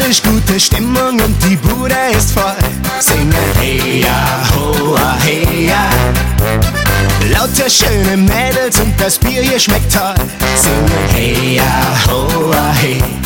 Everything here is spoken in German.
ist gute Stimmung und die Bude ist voll. Singen hey ja, hoa, hey ja. Lauter schöne Mädels und das Bier hier schmeckt toll. Singen hey ja, hoa, hey.